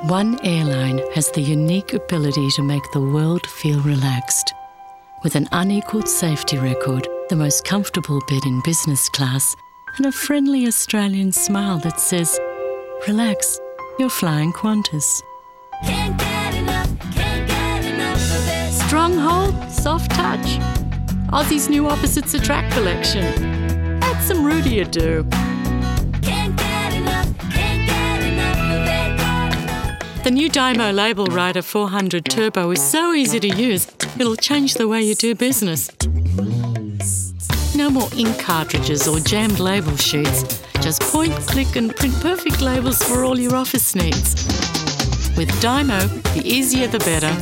One airline has the unique ability to make the world feel relaxed. With an unequalled safety record, the most comfortable bed in business class, and a friendly Australian smile that says, "Relax, you're flying Qantas." Can't get enough of it. Stronghold, soft touch. Aussie's new opposites attract collection. Add some Rudy-a-doo. Can't get enough of it. The new Dymo Label Rider 400 Turbo is so easy to use, it'll change the way you do business. No more ink cartridges or jammed label sheets. Just point, click and print perfect labels for all your office needs. With Dymo, the easier the better.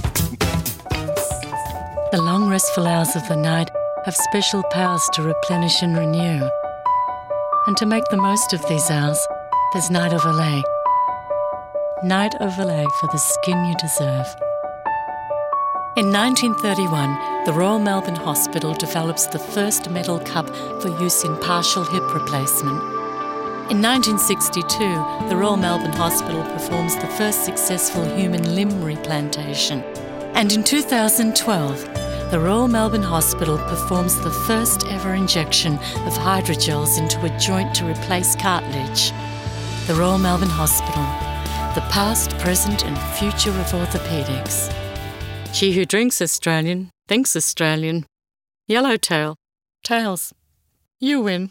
The long restful hours of the night have special powers to replenish and renew. And to make the most of these hours, there's Night of Olay. Night of Olay for the skin you deserve. In 1931, the Royal Melbourne Hospital develops the first metal cup for use in partial hip replacement. In 1962, the Royal Melbourne Hospital performs the first successful human limb replantation. And in 2012, the Royal Melbourne Hospital performs the first ever injection of hydrogels into a joint to replace cartilage. The Royal Melbourne Hospital, the past, present and future of orthopaedics. She who drinks Australian thinks Australian. Yellowtail. Tails. You win.